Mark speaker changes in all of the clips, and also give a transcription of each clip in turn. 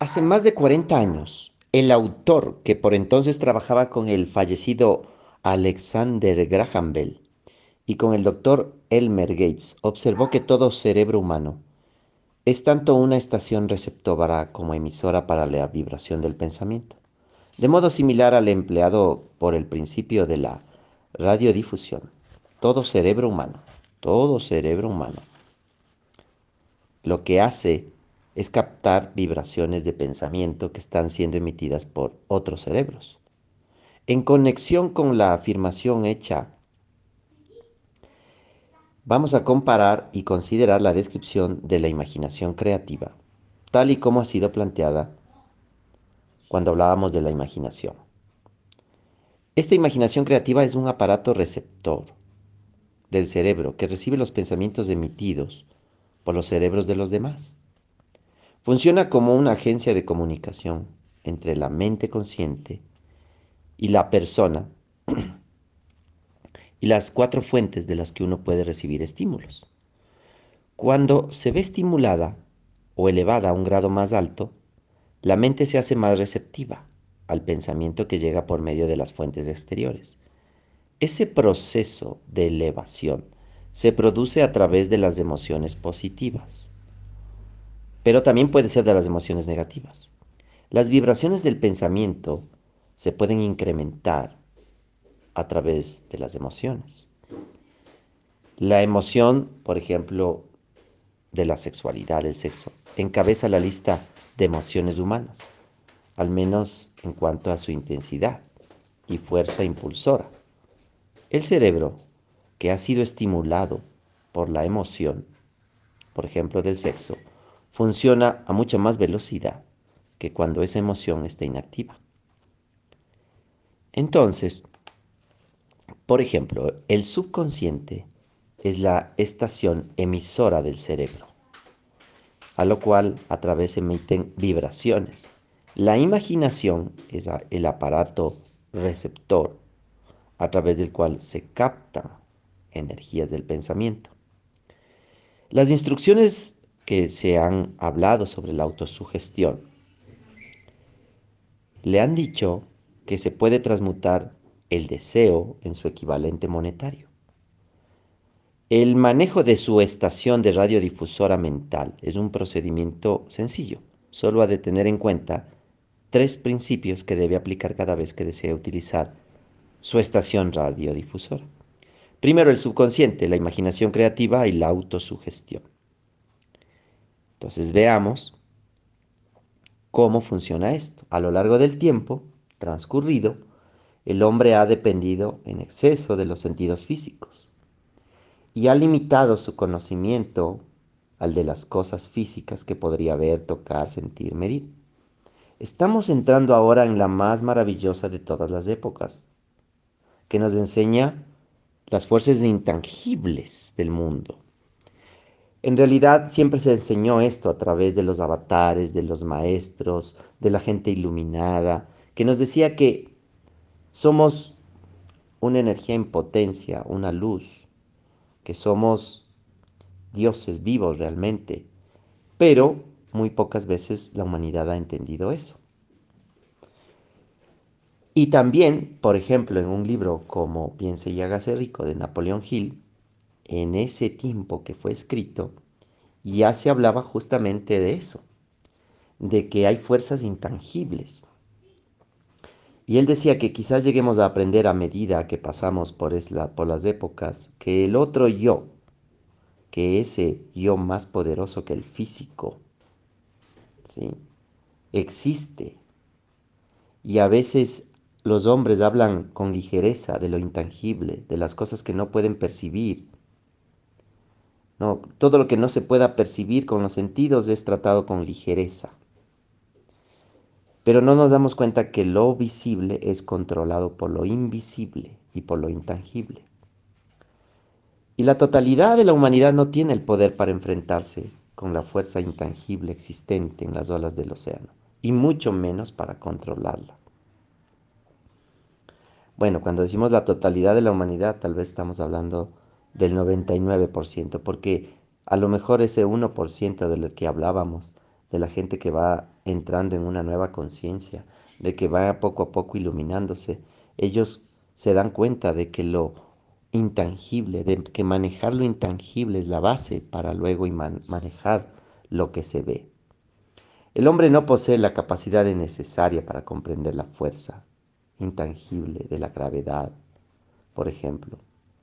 Speaker 1: Hace más de 40 años, el autor, que por entonces trabajaba con el fallecido Alexander Graham Bell y con el doctor Elmer Gates, observó que todo cerebro humano es tanto una estación receptora como emisora para la vibración del pensamiento, de modo similar al empleado por el principio de la radiodifusión. Todo cerebro humano, todo cerebro humano lo que hace es captar vibraciones de pensamiento que están siendo emitidas por otros cerebros. En conexión con la afirmación hecha, vamos a comparar y considerar la descripción de la imaginación creativa, tal y como ha sido planteada cuando hablábamos de la imaginación. Esta imaginación creativa es un aparato receptor del cerebro que recibe los pensamientos emitidos por los cerebros de los demás. Funciona como una agencia de comunicación entre la mente consciente y la persona y las cuatro fuentes de las que uno puede recibir estímulos. Cuando se ve estimulada o elevada a un grado más alto, la mente se hace más receptiva al pensamiento que llega por medio de las fuentes exteriores. Ese proceso de elevación se produce a través de las emociones positivas, pero también puede ser de las emociones negativas. Las vibraciones del pensamiento se pueden incrementar a través de las emociones. La emoción, por ejemplo, de la sexualidad, del sexo, encabeza la lista de emociones humanas, al menos en cuanto a su intensidad y fuerza impulsora. El cerebro, que ha sido estimulado por la emoción, por ejemplo, del sexo, funciona a mucha más velocidad que cuando esa emoción está inactiva. Entonces, por ejemplo, el subconsciente es la estación emisora del cerebro, a lo cual a través se emiten vibraciones. La imaginación es el aparato receptor a través del cual se captan energías del pensamiento. Las instrucciones que se han hablado sobre la autosugestión le han dicho que se puede transmutar el deseo en su equivalente monetario. El manejo de su estación de radiodifusora mental es un procedimiento sencillo. Solo ha de tener en cuenta tres principios que debe aplicar cada vez que desea utilizar su estación radiodifusora. Primero, el subconsciente, la imaginación creativa y la autosugestión. Entonces veamos cómo funciona esto. A lo largo del tiempo transcurrido, el hombre ha dependido en exceso de los sentidos físicos y ha limitado su conocimiento al de las cosas físicas que podría ver, tocar, sentir, medir. Estamos entrando ahora en la más maravillosa de todas las épocas, que nos enseña las fuerzas intangibles del mundo. En realidad siempre se enseñó esto a través de los avatares, de los maestros, de la gente iluminada, que nos decía que somos una energía en potencia, una luz, que somos dioses vivos realmente, pero muy pocas veces la humanidad ha entendido eso. Y también, por ejemplo, en un libro como Piense y hágase rico de Napoleón Hill, en ese tiempo que fue escrito, ya se hablaba justamente de eso, de que hay fuerzas intangibles. Y él decía que quizás lleguemos a aprender a medida que pasamos por las épocas, que el otro yo, que ese yo más poderoso que el físico, ¿sí? Existe. Y a veces los hombres hablan con ligereza de lo intangible, de las cosas que no pueden percibir. No, todo lo que no se pueda percibir con los sentidos es tratado con ligereza. Pero no nos damos cuenta que lo visible es controlado por lo invisible y por lo intangible. Y la totalidad de la humanidad no tiene el poder para enfrentarse con la fuerza intangible existente en las olas del océano, y mucho menos para controlarla. Bueno, cuando decimos la totalidad de la humanidad, tal vez estamos hablando del 99%, porque a lo mejor ese 1% del que hablábamos de la gente que va entrando en una nueva conciencia, de que va poco a poco iluminándose, ellos se dan cuenta de que lo intangible, de que manejar lo intangible es la base para luego manejar lo que se ve. El hombre no posee la capacidad necesaria para comprender la fuerza intangible de la gravedad, por ejemplo,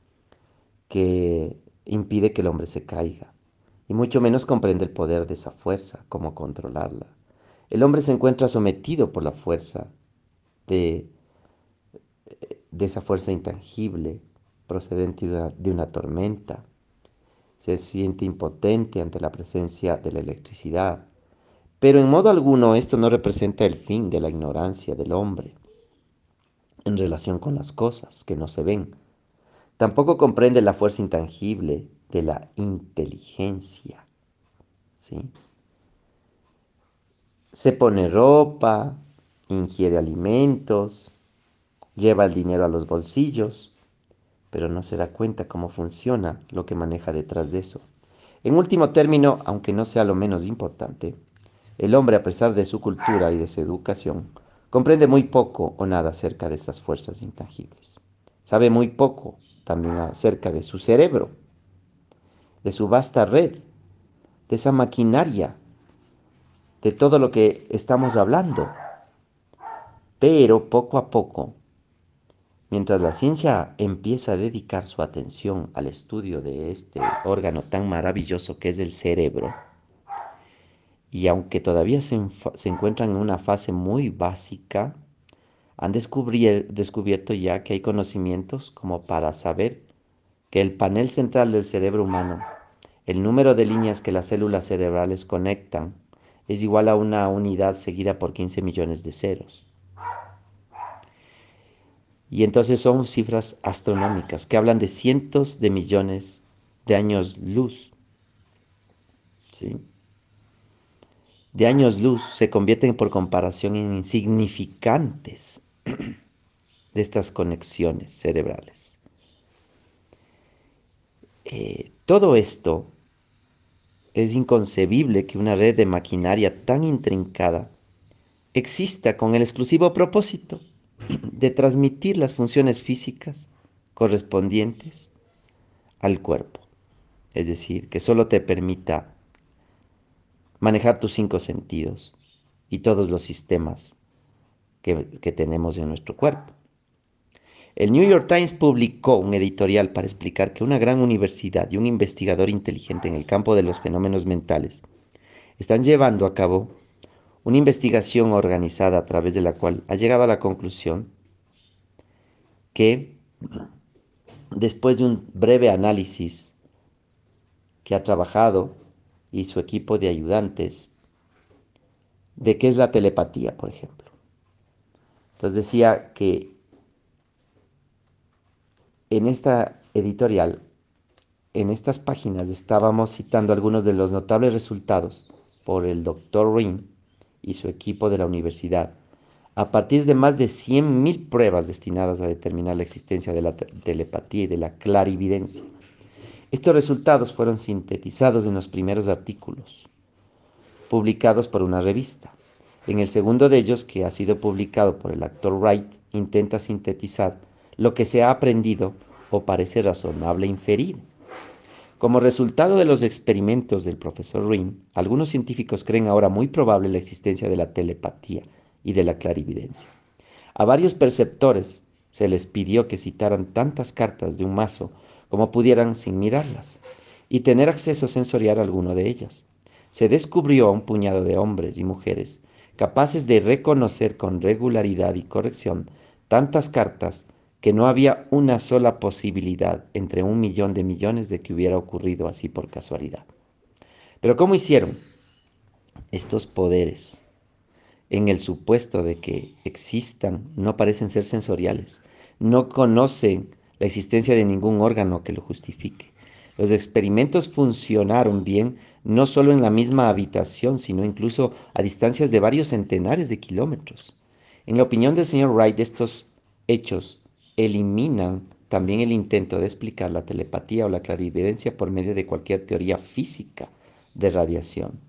Speaker 1: que impide que el hombre se caiga, y mucho menos comprende el poder de esa fuerza, cómo controlarla. El hombre se encuentra sometido por la fuerza de, de esa fuerza intangible procedente de una tormenta. Se siente impotente ante la presencia de la electricidad. Pero en modo alguno esto no representa el fin de la ignorancia del hombre en relación con las cosas que no se ven. Tampoco comprende la fuerza intangible de la inteligencia, ¿sí? Se pone ropa, ingiere alimentos, lleva el dinero a los bolsillos, pero no se da cuenta cómo funciona lo que maneja detrás de eso. En último término, aunque no sea lo menos importante, el hombre, a pesar de su cultura y de su educación, comprende muy poco o nada acerca de estas fuerzas intangibles. Sabe muy poco también acerca de su cerebro, de su vasta red, de esa maquinaria, de todo lo que estamos hablando. Pero poco a poco, mientras la ciencia empieza a dedicar su atención al estudio de este órgano tan maravilloso que es el cerebro, y aunque todavía se encuentran en una fase muy básica, han descubierto ya que hay conocimientos como para saber que el panel central del cerebro humano, el número de líneas que las células cerebrales conectan, es igual a una unidad seguida por 15 millones de ceros. Y entonces son cifras astronómicas que hablan de cientos de millones de años luz, ¿sí? De años luz se convierten por comparación en insignificantes de estas conexiones cerebrales. Todo esto es inconcebible que una red de maquinaria tan intrincada exista con el exclusivo propósito de transmitir las funciones físicas correspondientes al cuerpo. Es decir, que solo te permita manejar tus 5 sentidos y todos los sistemas que tenemos en nuestro cuerpo. El New York Times publicó un editorial para explicar que una gran universidad y un investigador inteligente en el campo de los fenómenos mentales están llevando a cabo una investigación organizada a través de la cual ha llegado a la conclusión que después de un breve análisis que ha trabajado y su equipo de ayudantes de qué es la telepatía, por ejemplo. Entonces decía que en esta editorial, en estas páginas, estábamos citando algunos de los notables resultados por el doctor Ring y su equipo de la universidad, a partir de más de 100.000 pruebas destinadas a determinar la existencia de la telepatía y de la clarividencia. Estos resultados fueron sintetizados en los primeros artículos publicados por una revista. En el segundo de ellos, que ha sido publicado por el actor Wright, intenta sintetizar lo que se ha aprendido o parece razonable inferir. Como resultado de los experimentos del profesor Ring, algunos científicos creen ahora muy probable la existencia de la telepatía y de la clarividencia. A varios perceptores se les pidió que citaran tantas cartas de un mazo como pudieran sin mirarlas y tener acceso sensorial a alguno de ellas. Se descubrió a un puñado de hombres y mujeres capaces de reconocer con regularidad y corrección tantas cartas que no había una sola posibilidad entre 1 millón de millones de que hubiera ocurrido así por casualidad. Pero ¿cómo hicieron estos poderes? En el supuesto de que existan, no parecen ser sensoriales, no conocen la existencia de ningún órgano que lo justifique. Los experimentos funcionaron bien no solo en la misma habitación, sino incluso a distancias de varios centenares de kilómetros. En la opinión del señor Wright, estos hechos eliminan también el intento de explicar la telepatía o la clarividencia por medio de cualquier teoría física de radiación.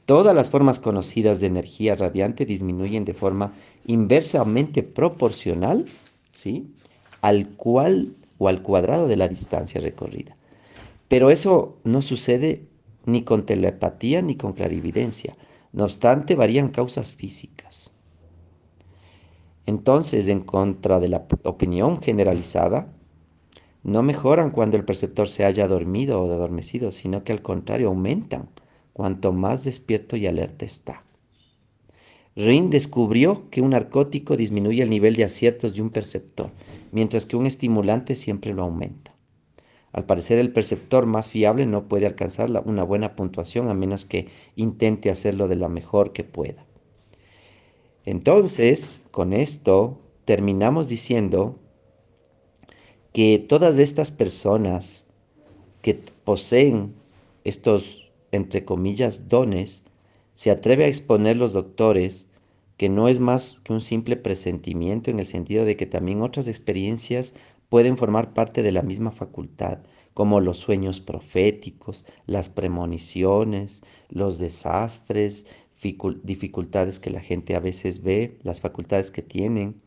Speaker 1: Todas las formas conocidas de energía radiante disminuyen de forma inversamente proporcional, ¿sí? Al cual o al cuadrado de la distancia recorrida. Pero eso no sucede ni con telepatía ni con clarividencia. No obstante, varían causas físicas. Entonces, en contra de la opinión generalizada, no mejoran cuando el perceptor se haya dormido o adormecido, sino que al contrario aumentan cuanto más despierto y alerta está. Ring descubrió que un narcótico disminuye el nivel de aciertos de un perceptor, mientras que un estimulante siempre lo aumenta. Al parecer, el perceptor más fiable no puede alcanzar una buena puntuación a menos que intente hacerlo de lo mejor que pueda. Entonces, con esto terminamos diciendo que todas estas personas que poseen estos, entre comillas, dones, se atreve a exponer los doctores que no es más que un simple presentimiento en el sentido de que también otras experiencias pueden formar parte de la misma facultad, como los sueños proféticos, las premoniciones, los desastres, dificultades que la gente a veces ve, las facultades que tienen.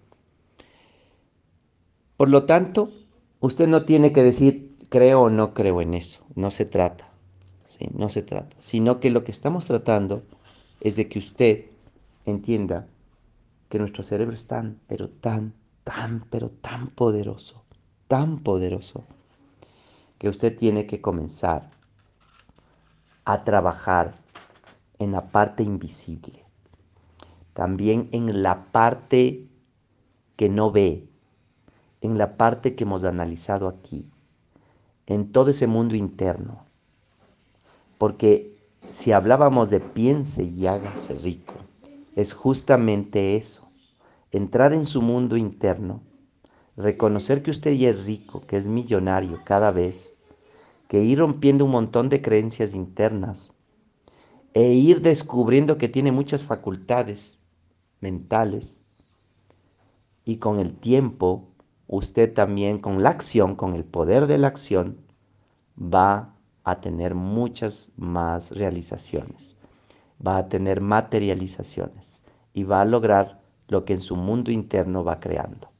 Speaker 1: Por lo tanto, usted no tiene que decir creo o no creo en eso, no se trata, ¿sí? No se trata, sino que lo que estamos tratando es de que usted entienda que nuestro cerebro es tan, pero pero tan poderoso, que usted tiene que comenzar a trabajar en la parte invisible, también en la parte que no ve, en la parte que hemos analizado aquí, en todo ese mundo interno. Porque si hablábamos de piense y hágase rico, es justamente eso, entrar en su mundo interno, reconocer que usted ya es rico, que es millonario cada vez, que ir rompiendo un montón de creencias internas e ir descubriendo que tiene muchas facultades mentales y con el tiempo usted también con la acción, con el poder de la acción, va a tener muchas más realizaciones, va a tener materializaciones y va a lograr lo que en su mundo interno va creando.